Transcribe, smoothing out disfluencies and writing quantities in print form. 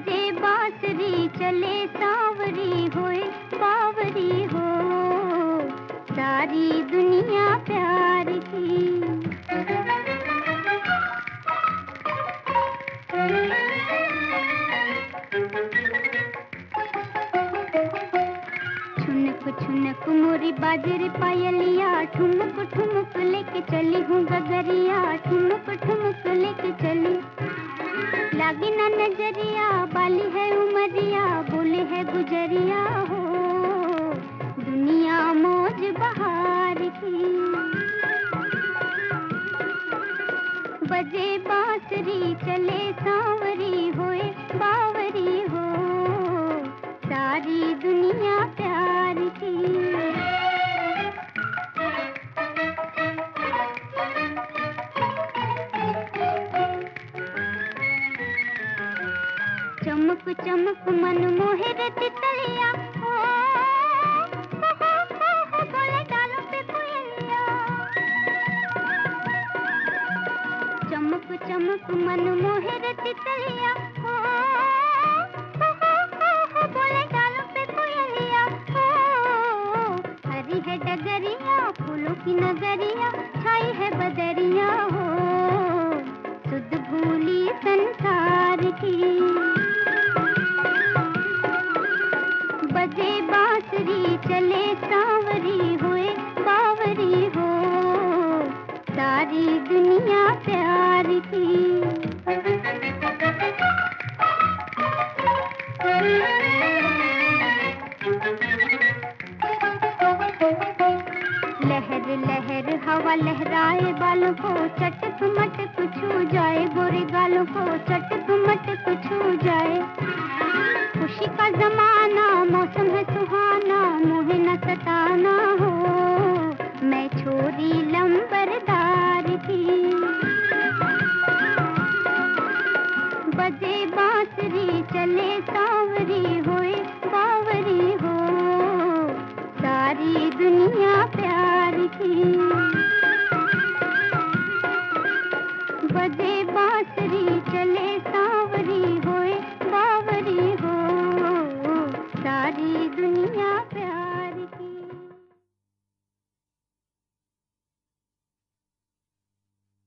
बजे बांसुरी चले सांवरी होए बावरी हो, सारी दुनिया प्यार की। छुनक छुनक मोरी बाजरे पायलिया, ठुमक ठुमक लेके चली हूँ गगरिया, ठुमक ठुमक लेके चली। लागी ना नजरिया, बाली है उमरिया, बोले है गुजरिया हो, दुनिया मौज बहार की। बजे बांसुरी चले सांवरी होए बावरी हो, सारी दुनिया प्यार की। चमक चमक मन मोहे रे तितलिया, बोले डालों पे कोयलिया। चमक चमक मन मोहे रे तितलिया, बोले डालों पे कोयलिया। हरी है डगरिया, फूलों की नगरिया, छाई है बदरिया हो, सुध भूली संसार की। बजे बांसुरी चले सांवरी हुए बावरी हो, सारी दुनिया प्यार की। लहर लहर हवा लहराए बालों को, चटक मटक छू जाए गोरे गालों को, चटक मटक छू जाए। खुशी का जमाना, मौसम है सुहाना, मोहे न सताना हो, मैं छोरी लंबरदार की। बजे बांसुरी चले सा